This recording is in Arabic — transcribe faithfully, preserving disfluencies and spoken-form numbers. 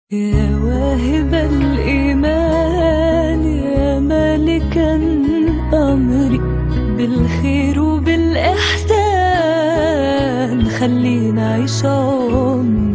يا واهب الإيمان يا مالكا أمري، بالخير وبالإحسان خلينا عيش عمري.